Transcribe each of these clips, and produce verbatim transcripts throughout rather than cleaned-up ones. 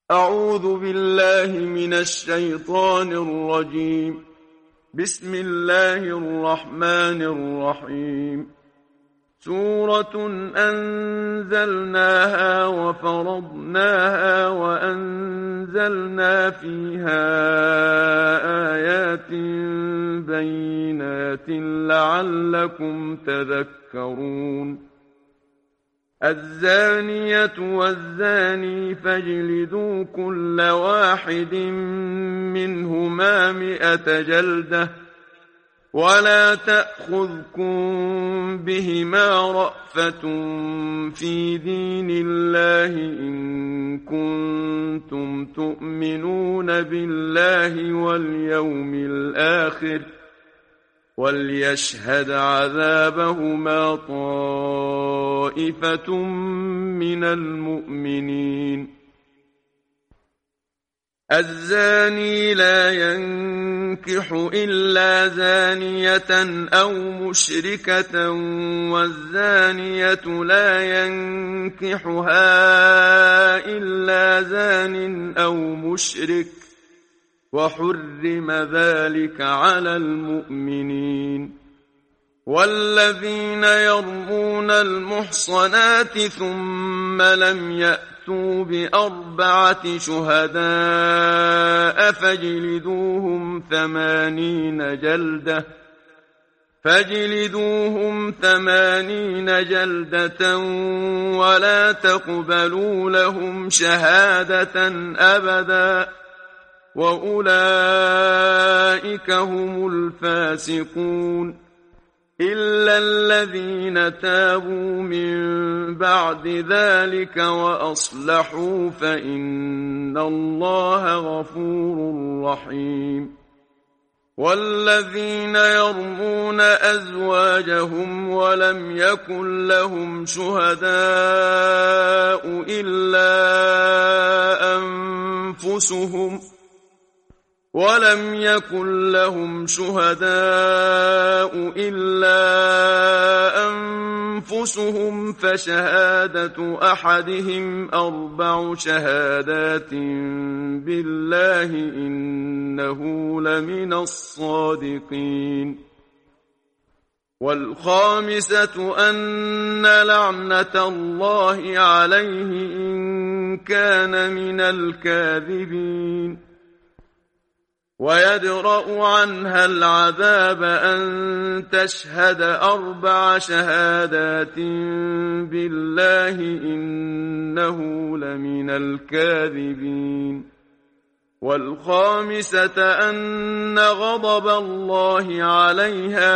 أعوذ بالله من الشيطان الرجيم. بسم الله الرحمن الرحيم. سورة أنزلناها وفرضناها وأنزلنا فيها آيات بينات لعلكم تذكرون. الزانية والزاني فاجلدوا كل واحد منهما مئة جلدة ولا تأخذكم بهما رأفة في دين الله إن كنتم تؤمنون بالله واليوم الآخر وليشهد عذابهما طائفة من المؤمنين. الزاني لا ينكح إلا زانية أو مشركة والزانية لا ينكحها إلا زان أو مشرك وحرم ذلك على المؤمنين. والذين يرمون المحصنات ثم لم يأتوا بأربعة شهداء فاجلدوهم ثمانين جلدة فاجلدوهم ثمانين جلدة ولا تقبلوا لهم شهادة أبدا وأولئك هم الفاسقون إلا الذين تابوا من بعد ذلك وأصلحوا فإن الله غفور رحيم. والذين يرمون أزواجهم ولم يكن لهم شهداء إلا أنفسهم ولم يكن لهم شهداء إلا أنفسهم فشهادة أحدهم أربع شهادات بالله إنه لمن الصادقين. والخامسة أن لعنة الله عليه إن كان من الكاذبين. ويدرأ عنها العذاب أن تشهد أربع شهادات بالله إنه لمن الكاذبين. والخامسة أن غضب الله عليها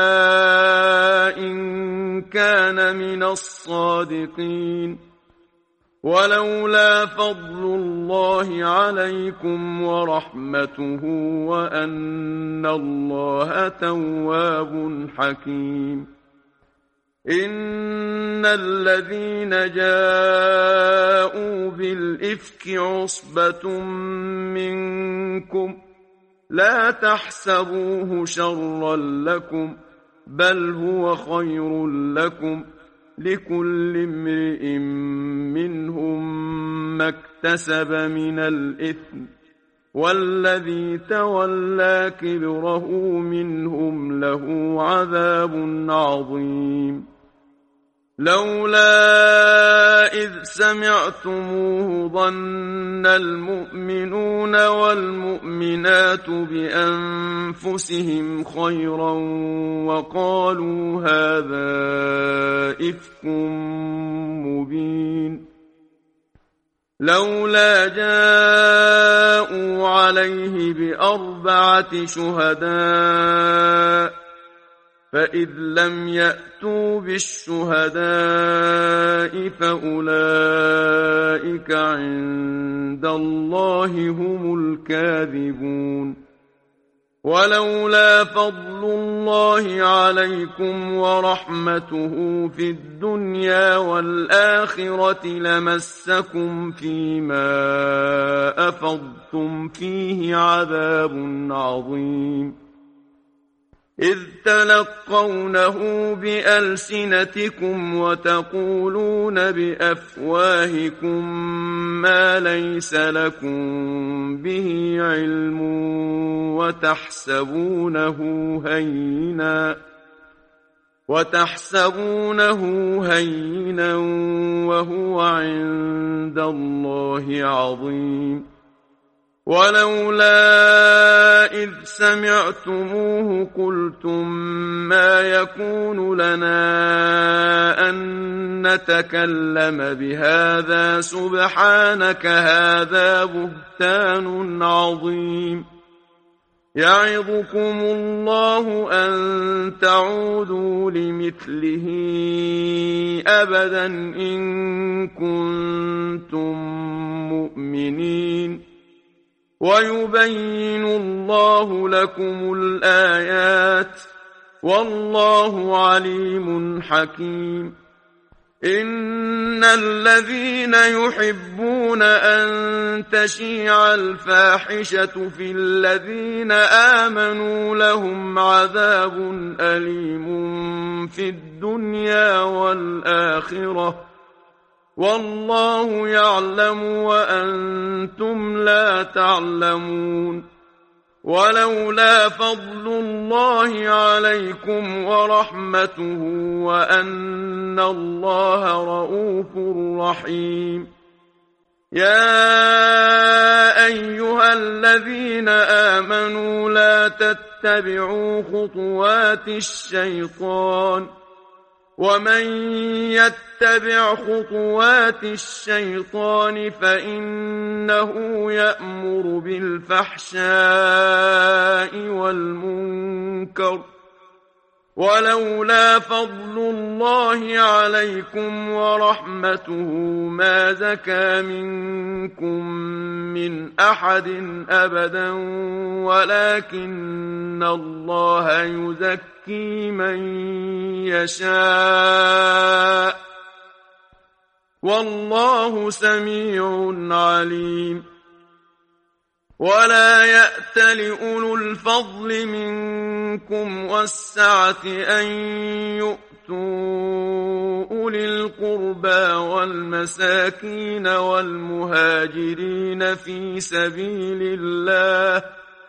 إن كان من الصادقين. ولولا فضل الله عليكم ورحمته وأن الله تواب حكيم. إن الذين جاءوا بالإفك عصبة منكم لا تحسبوه شرا لكم بل هو خير لكم لكل امرئ منهم ما اكتسب من الإثم والذي تولى كبره منهم له عذاب عظيم. لولا إذ سمعتموه ظن المؤمنون والمؤمنات بأنفسهم خيرا وقالوا هذا إفك مبين. لولا جاءوا عليه بأربعة شهداء فإذ لم يأتوا بالشهداء فأولئك عند الله هم الكاذبون. ولولا فضل الله عليكم ورحمته في الدنيا والآخرة لمسكم فيما أفضتم فيه عذاب عظيم. إذ تلقونه بألسنتكم وتقولون بأفواهكم ما ليس لكم به علم وتحسبونه هينا وتحسبونه هينا وهو عند الله عظيم. ولولا إذ سمعتموه قلتم ما يكون لنا أن نتكلم بهذا سبحانك هذا بهتان عظيم. يعظكم الله أن تعودوا لمثله أبدا إن كنتم مؤمنين. ويبين الله لكم الآيات والله عليم حكيم. إن الذين يحبون أن تشيع الفاحشة في الذين آمنوا لهم عذاب أليم في الدنيا والآخرة والله يعلم وأنتم لا تعلمون. ولولا فضل الله عليكم ورحمته وأن الله رؤوف رحيم. يا أيها الذين آمنوا لا تتبعوا خطوات الشيطان ومن يتبع خطوات الشيطان فإنه يأمر بالفحشاء والمنكر. ولولا فضل الله عليكم ورحمته ما زكى منكم من أحد أبدا ولكن الله يزكي من يشاء والله سميع عليم. ولا يأت لأولو الفضل منكم والسعة أن يؤتوا أولي القربى والمساكين والمهاجرين في سبيل الله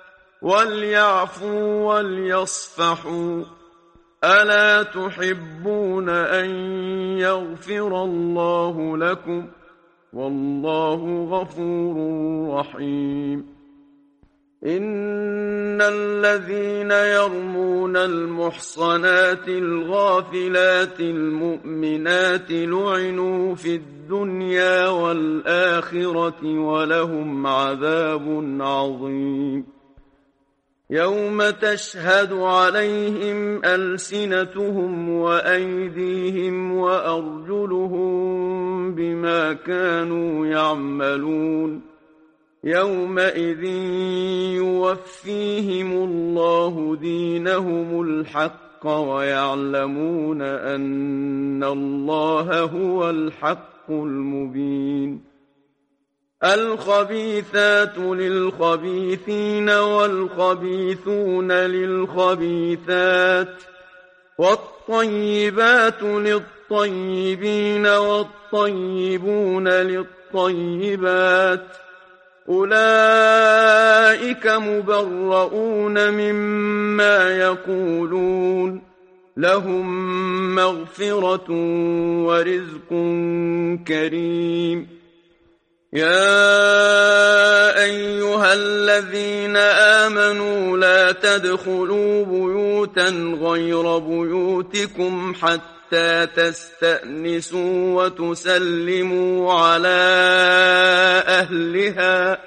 وليعفوا وليصفحوا. ألا تحبون أن يغفر الله لكم والله غفور رحيم. إن الذين يرمون المحصنات الغافلات المؤمنات لعنوا في الدنيا والآخرة ولهم عذاب عظيم. يوم تشهد عليهم ألسنتهم وأيديهم وأرجلهم بما كانوا يعملون. يومئذ يوفيهم الله دينهم الحق ويعلمون أن الله هو الحق المبين. الخبيثات للخبيثين والخبيثون للخبيثات والطيبات للطيبين والطيبون للطيبات أولئك مبرؤون مما يقولون لهم مغفرة ورزق كريم. يا أيها الذين آمنوا لا تدخلوا بيوتا غير بيوتكم حتى تستأنسوا وتسلموا على أهلها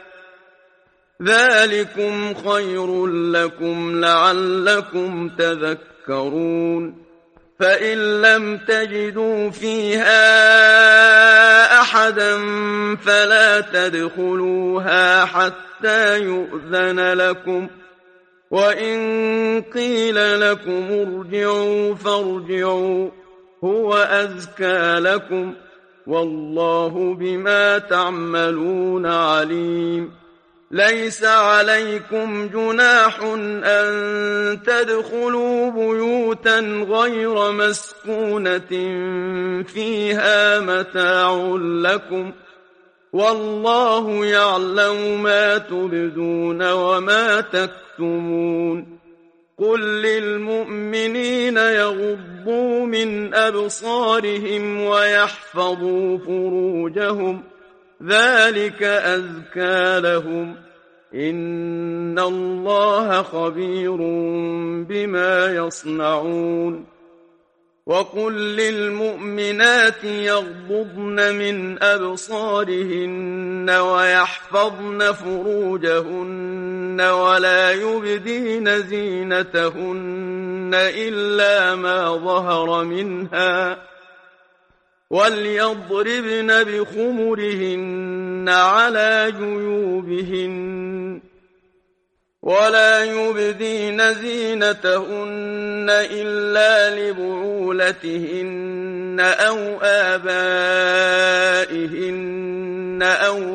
ذلكم خير لكم لعلكم تذكرون. فإن لم تجدوا فيها أحدا فلا تدخلوها حتى يؤذن لكم وإن قيل لكم ارجعوا فارجعوا هو أزكى لكم والله بما تعملون عليم. ليس عليكم جناح أن تدخلوا بيوتا غير مسكونة فيها متاع لكم والله يعلم ما تبدون وما تكتمون قل للمؤمنين يغضوا من أبصارهم ويحفظوا فروجهم ذلك أزكى لهم إن الله خبير بما يصنعون وقل للمؤمنات يغضضن من أبصارهن ويحفظن فروجهن ولا يبدين زينتهن إلا ما ظهر منها وليضربن بخمرهن على جيوبهن ولا يبدين زينتهن إلا لبعولتهن أو آبائهن أو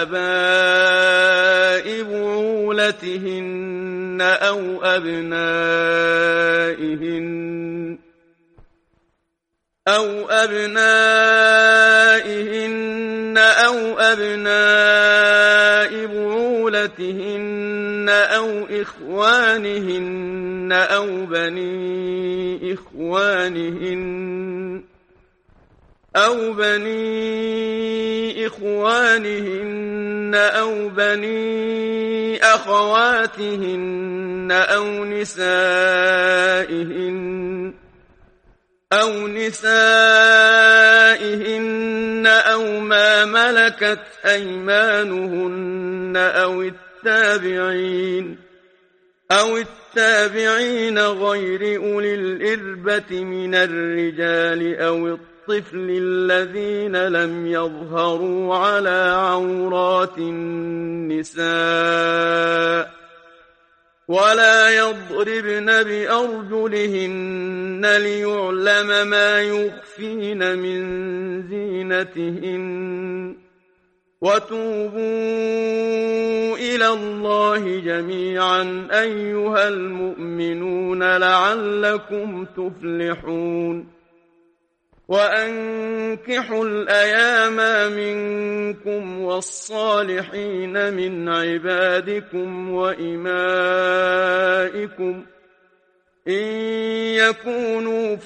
آباء بعولتهن أو أبنائهن أو أبنائهن أو أبناء بعولتهن أو إخوانهن أو بني إخوانهن أو بني إخوانهن أو بني أخواتهن أو نسائهن أو نسائهن أو ما ملكت أيمانهن أو التابعين أو التابعين غير أولي الإربة من الرجال أو الطفل الذين لم يظهروا على عورات النساء ولا يضربن بأرجلهن ليعلم ما يخفين من زينتهن وتوبوا إلى الله جميعا أيها المؤمنون لعلكم تفلحون وأنكحوا الأيام منكم والصالحين من عبادكم وإمائكم إن يكونوا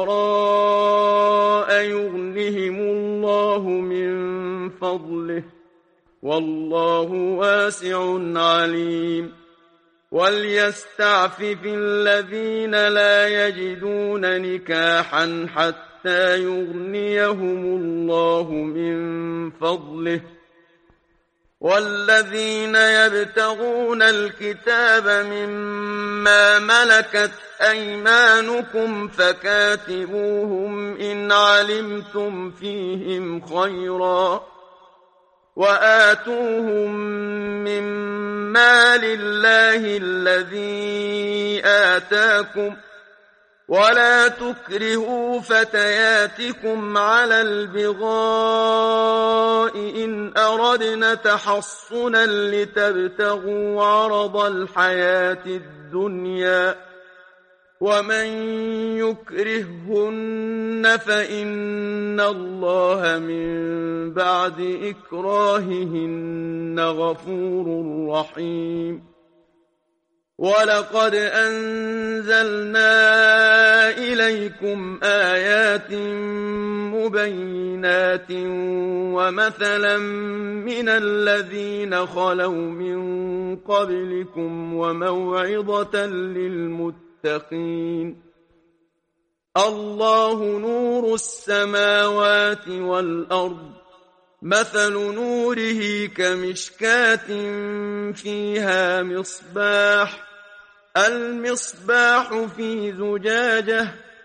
فقراء يغنهم الله من فضله والله واسع عليم وليستعفف الذين لا يجدون نكاحا حتى حتى يغنيهم الله من فضله والذين يبتغون الكتاب مما ملكت أيمانكم فكاتبوهم إن علمتم فيهم خيرا وآتوهم من مال الله الذي آتاكم ولا تكرهوا فتياتكم على البغاء إن أردنا تحصنا لتبتغوا عرض الحياة الدنيا ومن يكرههن فإن الله من بعد إكراههن غفور رحيم ولقد أنزلنا إليكم آيات مبينات ومثلا من الذين خلوا من قبلكم وموعظة للمتقين الله نور السماوات والأرض مثل نوره كمشكاة فيها مصباح المصباح في زجاجة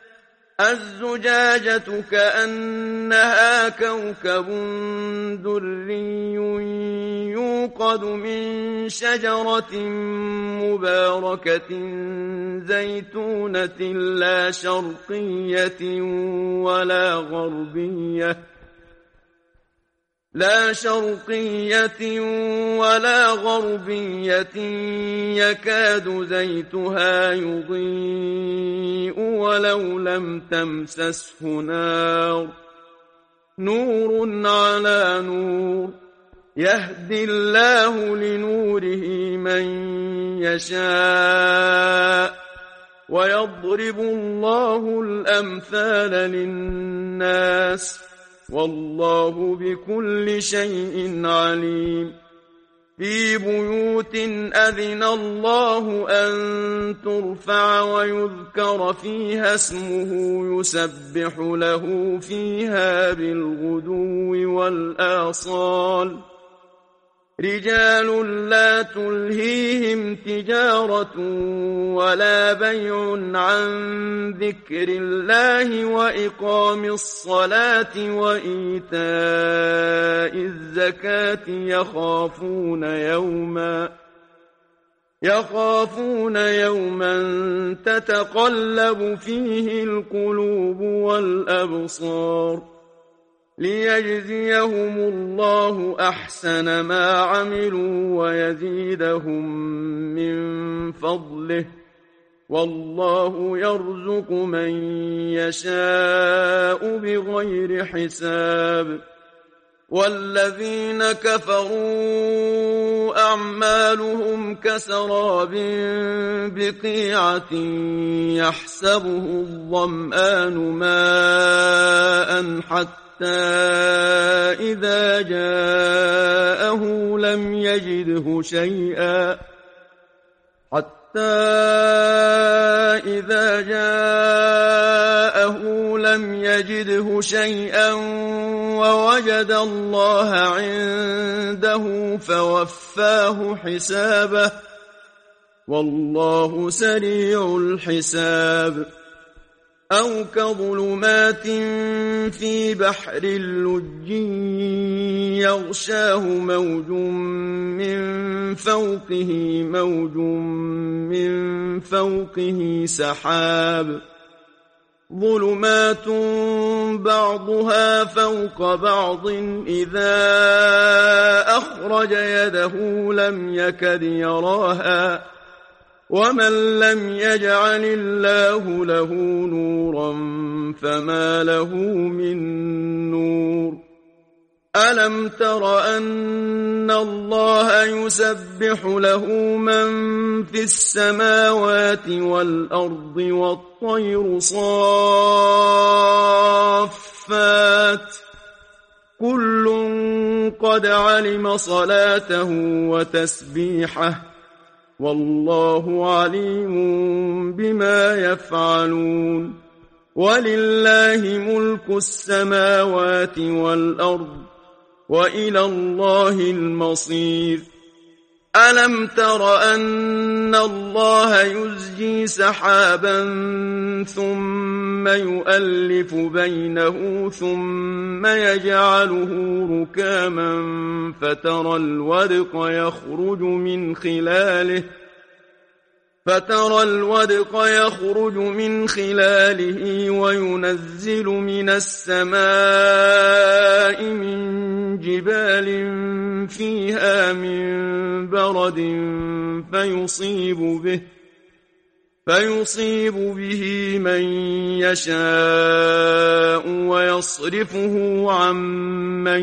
الزجاجة كأنها كوكب دري يوقد من شجرة مباركة زيتونة لا شرقية ولا غربية لا شرقية ولا غربية يكاد زيتها يضيء ولو لم تمسسه نار نور على نور يهدي الله لنوره من يشاء ويضرب الله الأمثال للناس والله بكل شيء عليم في بيوت أذن الله أن ترفع ويذكر فيها اسمه يسبح له فيها بالغدو والآصال رجال لا تلهيهم تجارة ولا بيع عن ذكر الله وإقام الصلاة وإيتاء الزكاة يخافون يوما يخافون يوما تتقلب فيه القلوب والأبصار ليجزيهم الله أحسن ما عملوا ويزيدهم من فضله والله يرزق من يشاء بغير حساب والذين كفروا أعمالهم كسراب بقيعة يحسبه الظمآن ماء حتى حتى إذا جاءه لم يجده شيئا حتى إذا جاءه لم يجده شيئا ووجد الله عنده فوفاه حسابه والله سريع الحساب أو كظلمات في بحر اللج يغشاه موج من فوقه موج من فوقه سحاب ظلمات بعضها فوق بعض إذا أخرج يده لم يكد يراها ومن لم يجعل الله له نورا فما له من نور ألم تر أن الله يسبح له من في السماوات والأرض والطير صافات كل قد علم صلاته وتسبيحه والله عليم بما يفعلون ولله ملك السماوات والأرض وإلى الله المصير ألم تر أن الله يزجي سحابا ثم يؤلف بينه ثم يجعله ركاما فترى الودق يخرج من خلاله فترى الودق يخرج من خلاله وينزل من السماء من جبال فيها من برد فيصيب به فيصيب به من يشاء ويصرفه عن من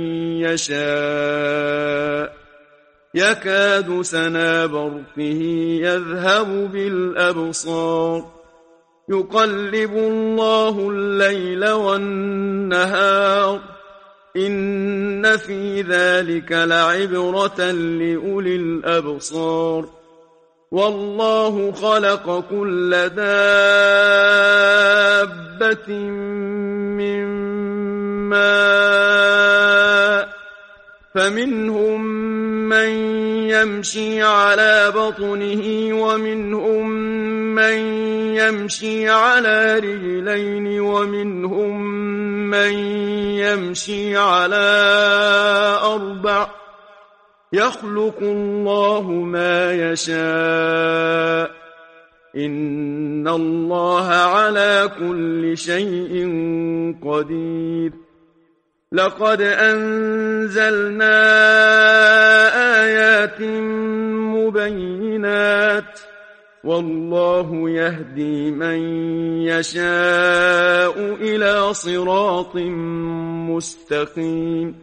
يشاء يكاد سنا برقه يذهب بالأبصار يقلب الله الليل والنهار إن في ذلك لعبرة لأولي الأبصار والله خلق كل دابة من ماء فمنهم من يمشي على بطنه ومنهم من يمشي على رجلين ومنهم من يمشي على أربع يخلق الله ما يشاء إن الله على كل شيء قدير لقد أنزلنا آيات مبينات والله يهدي من يشاء إلى صراط مستقيم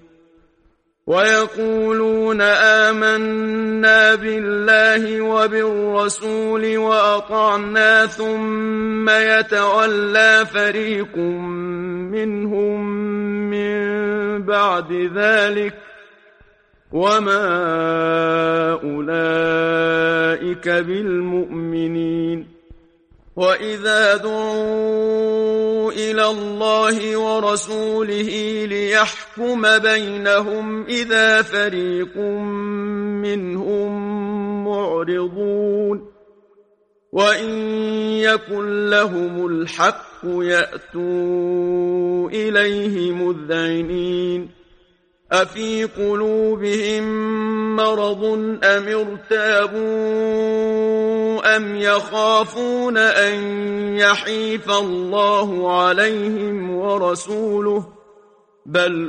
ويقولون آمنا بالله وبالرسول وأطعنا ثم يتولى فريق منهم من بعد ذلك وما أولئك بالمؤمنين وإذا دعوا إلى الله ورسوله ليحكم بينهم إذا فريق منهم معرضون وإن يكن لهم الحق يأتوا إليه مذعنين أفي قلوبهم مرض أم ارتابوا أم يخافون أن يحيف الله عليهم ورسوله بل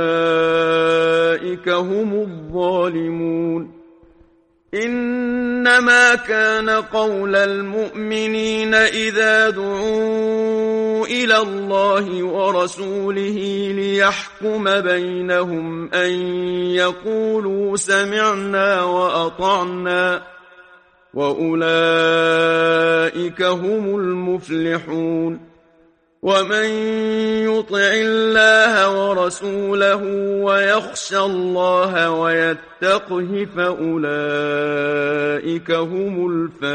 أولئك هم الظالمون إنما كان قول المؤمنين إذا دعوا إلى الله ورسوله ليحكم بينهم أن يقولوا سمعنا وأطعنا وأولئك هم المفلحون ومن يطع الله ورسوله ويخشى الله ويتقه فأولئك هم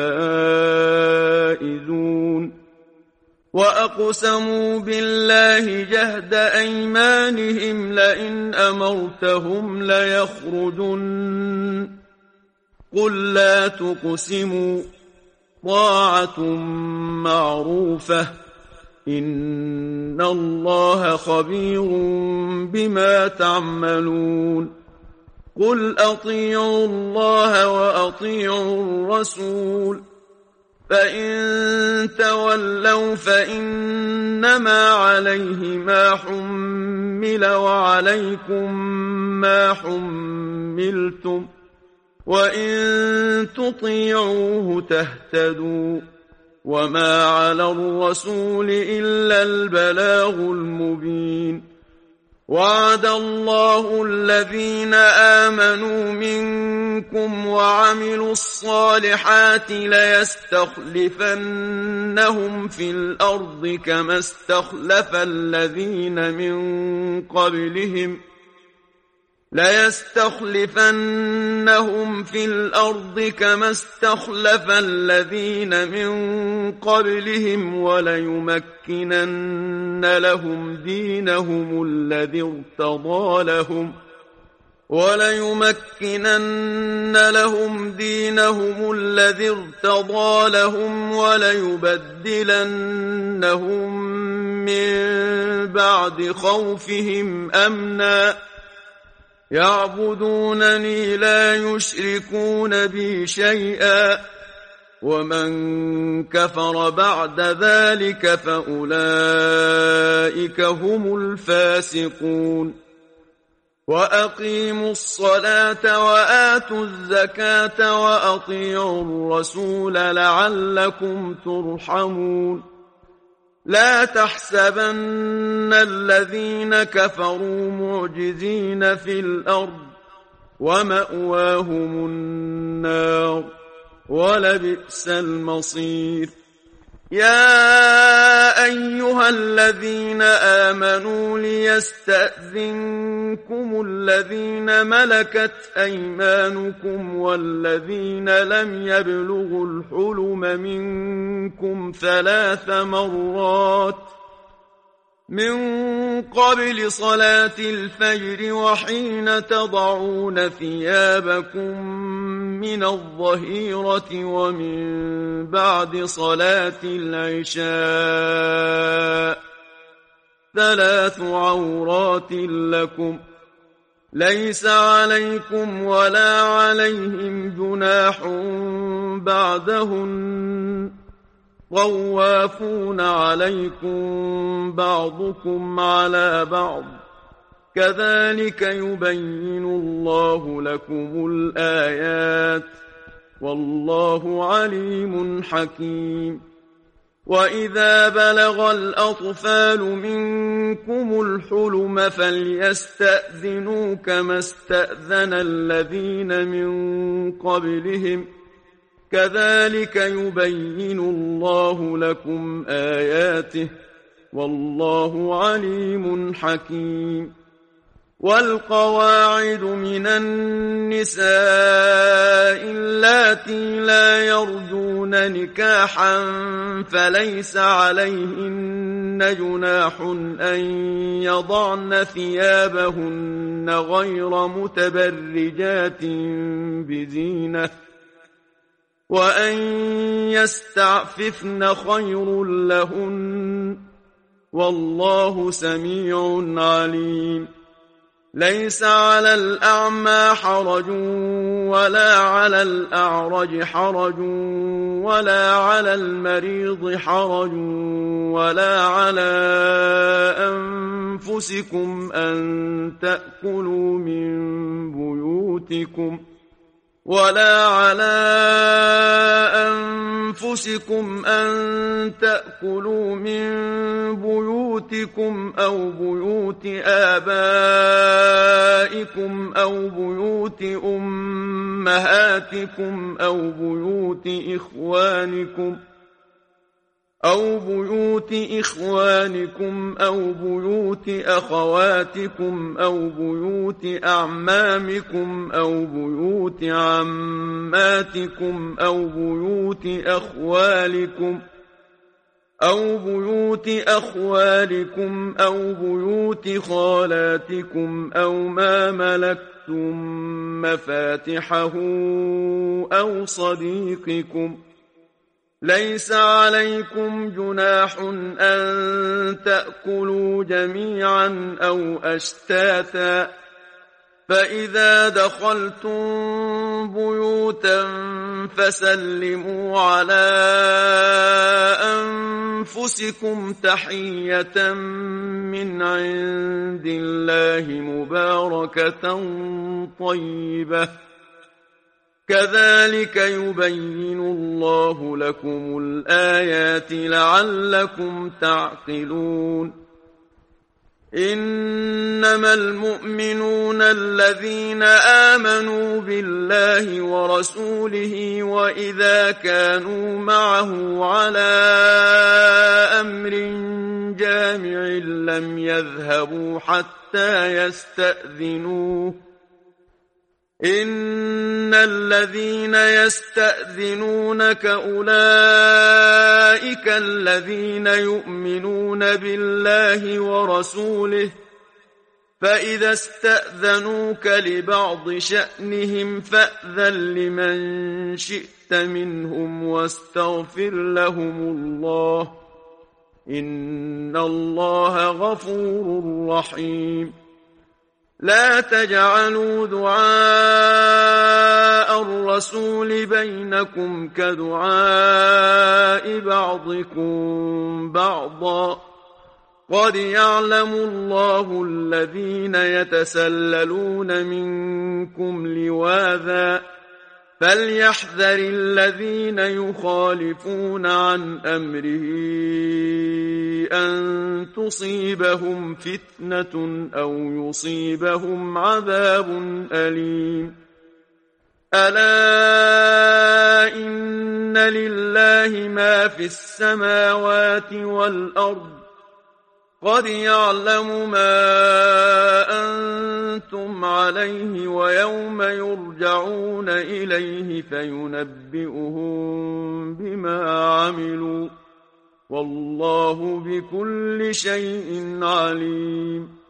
الفائزون وأقسموا بالله جهد أيمانهم لئن أمرتهم ليخرجن قل لا تقسموا طاعة معروفة إن الله خبير بما تعملون قل أطيعوا الله وأطيعوا الرسول فإن تولوا فإنما عليه ما حمل وعليكم ما حملتم وإن تطيعوه تهتدوا وما على الرسول إلا البلاغ المبين وعد الله الذين آمنوا منكم وعملوا الصالحات ليستخلفنهم في الأرض كما استخلف الذين من قبلهم ليستخلفنهم في الأرض كما استخلف الذين من قبلهم وليمكنن لهم دينهم الذي ارتضى لهم وليمكنن لهم دينهم الذي ارتضى لهم وليبدلنهم من بعد خوفهم أمنا يعبدونني لا يشركون بي شيئا ومن كفر بعد ذلك فأولئك هم الفاسقون وأقيموا الصلاة وآتوا الزكاة وأطيعوا الرسول لعلكم ترحمون لا تحسبن الذين كفروا معجزين في الأرض ومأواهم النار ولبئس المصير يا أيها الذين آمنوا ليستأذنكم الذين ملكت أيمانكم والذين لم يبلغوا الحلم منكم ثلاث مرات من قبل صلاة الفجر وحين تضعون ثيابكم من الظهيرة ومن بعد صلاة العشاء ثلاث عورات لكم ليس عليكم ولا عليهم جناح بعدهن طوافون عليكم بعضكم على بعض كذلك يبين الله لكم الآيات والله عليم حكيم. وإذا بلغ الأطفال منكم الحلم فليستأذنوا كما استأذن الذين من قبلهم كذلك يبين الله لكم آياته والله عليم حكيم. والقواعد من النساء اللاتي لا يرجون نكاحا فليس عليهن جناح أن يضعن ثيابهن غير متبرجات بزينة وأن يستعففن خير لهن والله سميع عليم. ليس على الأعمى حرج ولا على الأعرج حرج ولا على المريض حرج ولا على أنفسكم أن تأكلوا من بيوتكم ولا على أنفسكم أن تأكلوا من بيوتكم أو بيوت آبائكم أو بيوت أمهاتكم أو بيوت إخوانكم أو بيوت إخوانكم أو بيوت أخواتكم أو بيوت أعمامكم أو بيوت عماتكم أو بيوت أخوالكم أو بيوت أخوالكم أو بيوت خالاتكم أو ما ملكتم مفاتحه أو صديقكم. ليس عليكم جناح أن تأكلوا جميعا أو أشتاتا فإذا دخلتم بيوتا فسلموا على أنفسكم تحية من عند الله مباركة طيبة كذلك يبين الله لكم الآيات لعلكم تعقلون. إنما المؤمنون الذين آمنوا بالله ورسوله وإذا كانوا معه على أمر جامع لم يذهبوا حتى يستأذنوه. إن الذين يستأذنونك أولئك الذين يؤمنون بالله ورسوله فإذا استأذنوك لبعض شأنهم فأذن لمن شئت منهم واستغفر لهم الله إن الله غفور رحيم. لا تجعلوا دعاء الرسول بينكم كدعاء بعضكم بعضا قد يعلم الله الذين يتسللون منكم لواذا فليحذر الذين يخالفون عن أمره أن تصيبهم فتنة أو يصيبهم عذاب أليم. ألا إن لله ما في السماوات والأرض قد يعلم ما أنتم عليه ويوم يرجعون إليه فينبئهم بما عملوا والله بكل شيء عليم.